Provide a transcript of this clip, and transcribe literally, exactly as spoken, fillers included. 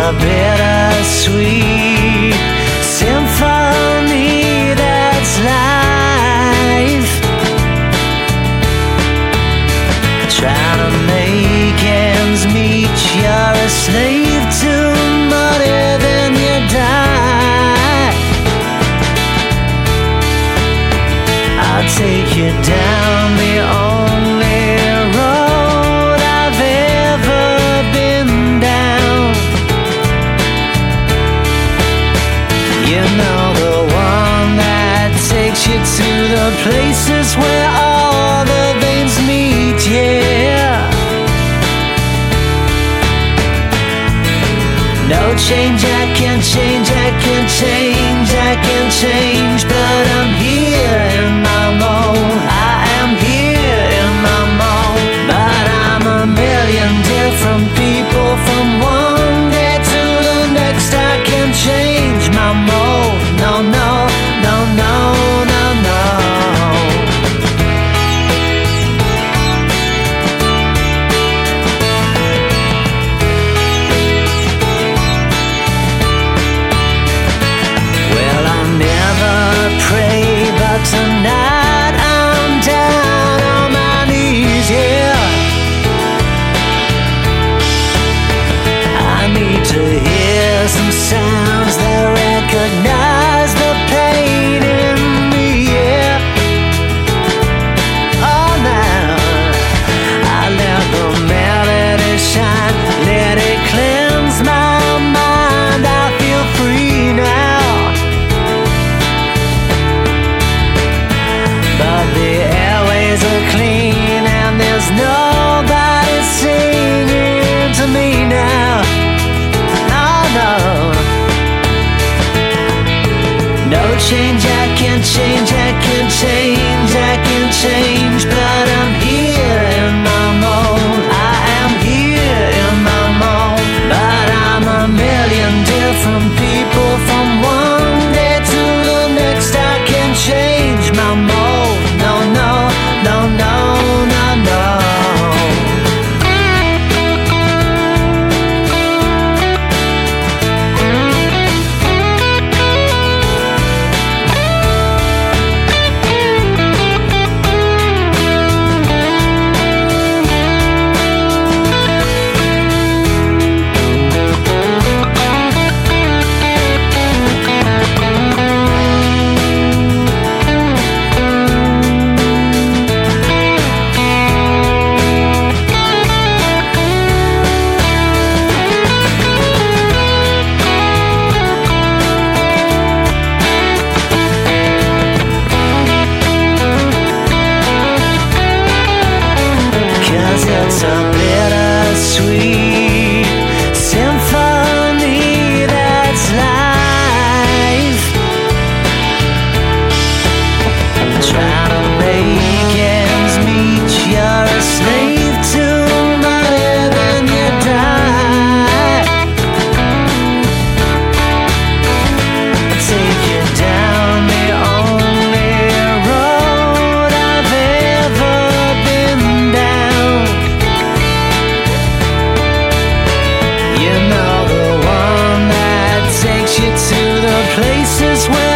a bittersweet symphony that's life. Trying to make ends meet, you're a slave to money, then you die. I'll take you down the only road I've ever been down. You know, the one that takes you to the places where all the veins meet, yeah. No change, I can't change, I can't change, I can't change, but I'm here in my mold. I am here in my mold, but I'm a million different people from one day to the next. I can't change my mold, no, no, no, no, no, no. Well, I never pray, but tonight I'm down on my knees, yeah. I need to hear some sounds that recognize the pain in me, yeah. Oh, now I let the melody shine, let it cleanse my mind. I feel free now, but the airways are clean and there's nobody singing to me now. Oh, no. No change, I can't change, I can't change, I can't change, but I'm here in my mold. I am here in my mold, but I'm a million different people from one day to the next. I can't change my mold, no, no, no, no, no, no. Cause it's a bittersweet symphony that's life. Trying to make ends meet, you're a slave to money, then you die. Take you down the only road I've ever been down. You know, the one that takes you to the places where